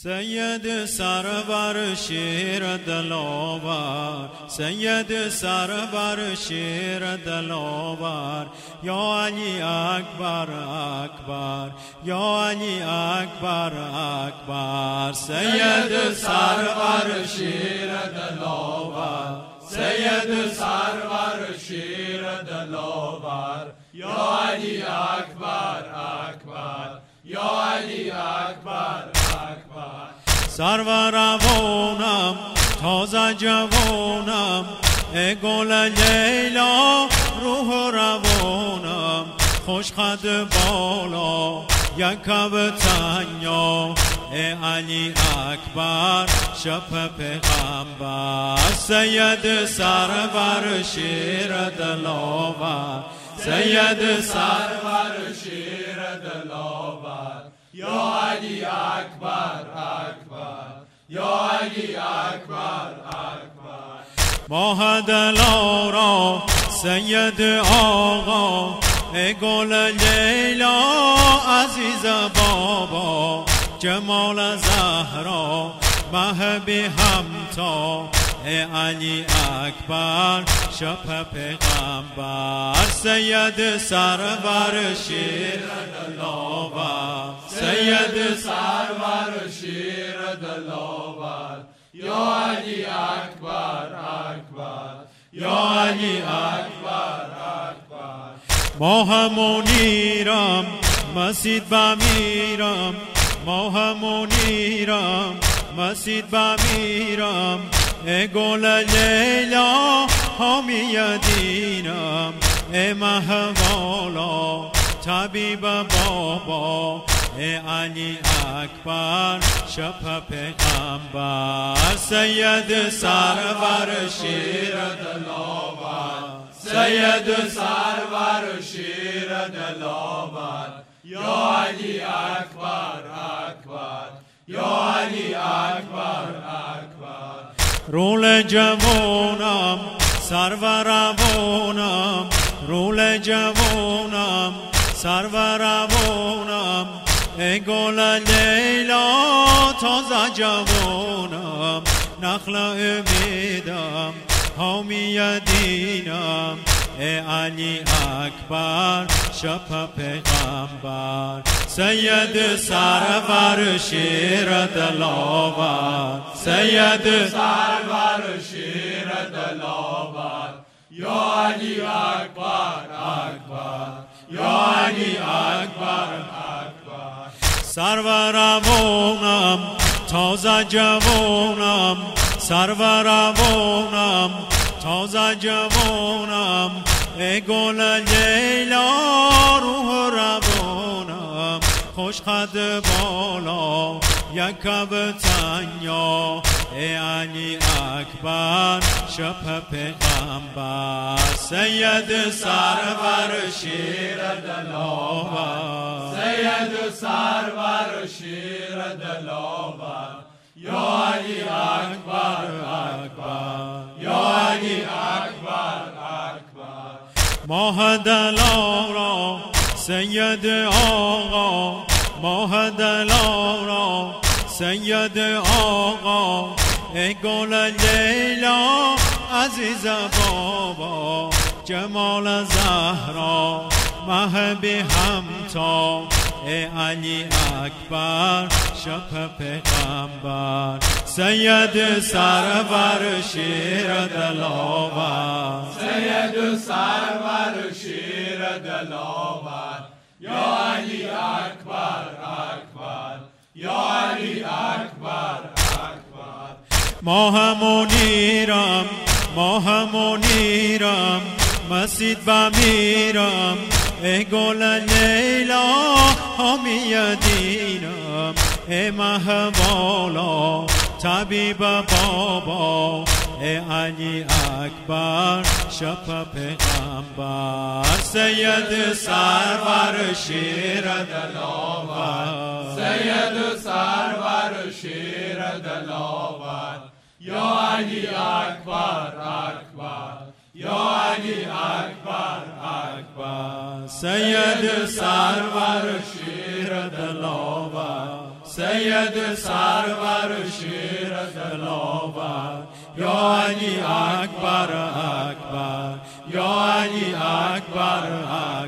سید سرور شیر دلاور، سید سرور شیر دلاور، یا علی اکبر اکبر، یا علی اکبر اکبر. سید سرور شیر دلاور، سید سرور شیر دلاور، یا علی اکبر اکبر، یا علی اکبر اکبر. سرور روانم تازه جوانم، ای گل لیلا روح روانم، خوش قد بالا یک تنیا، ای علی اکبر شب پیغمبر. سید سرور شیر دلاور، سید سرور شیر دلاور، یا علی اکبر اکبر، یا علی اکبر اکبر. ماه دلارا سید آقا، ای گل لیلا عزیز بابا، جمال زهرا مه بی همتا، ای علی اکبر شب پیغمبر. سید سرور شیر دلاور، سید سرور شیر دلاور، یا علی اکبر اکبر، یا علی اکبر اکبر. ماه منیرم مسجد بمیرم، ماه منیرم مسجد بمیرم، ای گل لیلا حامی دینم، ای مه والا طبیب بابا، ای علی اکبر شب پیغمبر. سید سرور شیر دلاور، سید سرور شیر دلاور، یا علی اکبر اکبر، یا علی اکبر اکبر. رول جوانم سرور روانم، رول جوانم سرور روانم، ای گل لیلا تازه جوانم، نخل امیدم حامی دینم، ای علی اکبر شب پیغمبر. سید سرور شیر دلاور، سید سرور شیر دلاور، یا علی اکبر اکبر، یا علی اکبر اکبر. سرور روانم تازه جوانم، سرور روانم تازه جوانم، ای گل لیلا روح روانم، خوش قد بالا یک تنیا، ای علی اکبر شب پیغمبر. سید سرور شیر دلاور، سید سرور شیر دلاور، یا علی اکبر اکبر، یا علی اکبر اکبر. ماه دلارا سید آقا، ماه دلارا سید آقا، ای گل لیلا عزیز بابا، جمال زهرا مه بی همتا، ای علی اکبر شب پیغمبر. سید سرور شیر دلاور، سید سرور شیر دلاور، یا علی اکبر اکبر، یا علی اکبر اکبر. ماه منیرم ماه منیرم مسجد بمیرم، ای گل لیلا حامی دینم، ای مه والا طبیب بابا، ای علی اکبر شب پیغمبر. سید سرور شیر دلاور، سید سرور شیر دلاور، یا علی اکبر اکبر، یا علی اکبر اکبر. سید سرور شیر دلاور، سید سرور شیر دلاور یا علی اکبر اکبر یا علی اکبر اکبر